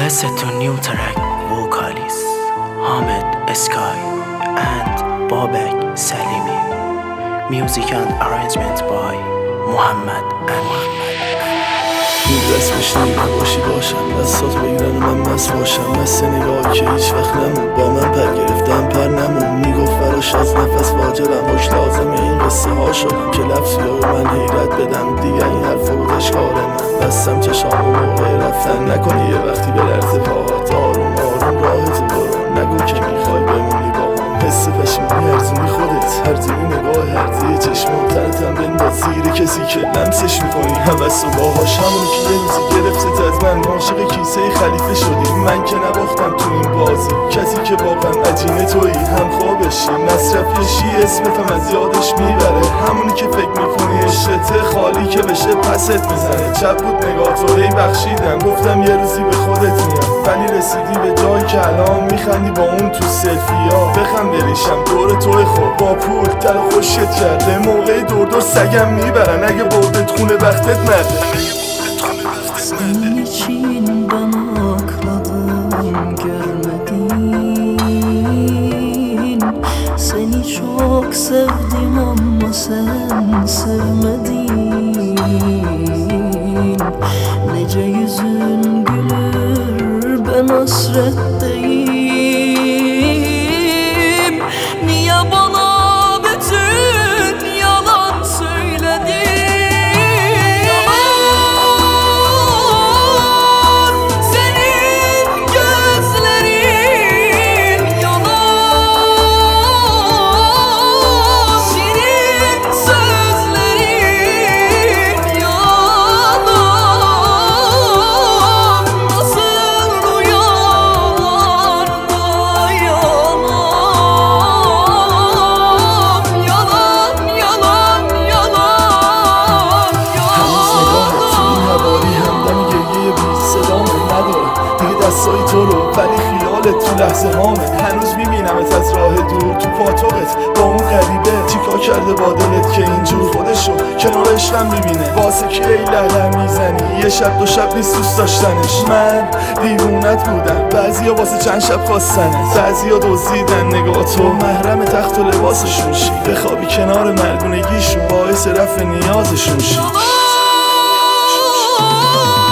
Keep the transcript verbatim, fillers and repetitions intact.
set to new track vocalist Hamid Sky and Babak Salimi. Music and arrangement by Muhammad Amin. این دست بشنیده باشی باشم، دستاتو بگیرن و من مست باشم. مثل نگاه که هیچ وقت نمون با من پر گرفتم پر نمون. میگفت براش از نفس واجرم باش لازمه این قصه ها شدم که لفظی های من حیرت بدم. دیگه این حرفا بودش کار من. بستم چشام و موقع رفتن نکنی یه وقتی به لرز پاهات. آروم آروم راحت برو نگو که میخوای بمونی با هم. حس پشیمونی ارزونی خودت هرزونی نگاه هرزی چشم تنتم بنداز زیر کسی که لمسش میکنی همس و باهاش. همونی که یه روزی گرفتت از من عاشق کیسه خلیفه شدی. من که نباختم تو این بازی کسی که واقعا عجینه تویی. هم خوابشی مصرفیشی اسمتم از یادش میبره. همونی که فکر میکنی عشقته خالی که بشه پست میزنه. چپ بود نگاه تو هی بخشیدم گفتم یه روزی به خودت میام. ولی رسیدی به جایی که الان میخندی با اون تو سلفیا. بخم بریشم دور توی خوب با پول دل خوشت کرده. موقع دور دور سگم میبرن اگه بردت خونه وقتت نده. Senin için ben akladım görmedin. Seni çok sevdim ama sen sevmedin. Nece yüzün gülür ben hasretteyim. Niye bana bütün yalan söyledin? دستای تو رو ولی خیالت تو لحظه هامه. هنوز میبینمت از راه دور تو پاتوقت با اون غریبه. چیکار کرده با دلت که اینجور خودشو کنار عشقم میبینه. واسه کی ای لعله میزنی یه شب دو شب نیست دوست داشتنش. من دیوونت بودم بعضیا واسه چند شب خواستنت. بعضیا دزدیدن نگاه تو محرم تخت و لباسشون شی. بخوابی کنار مردونگیشون باعث رفع نیازشون شی.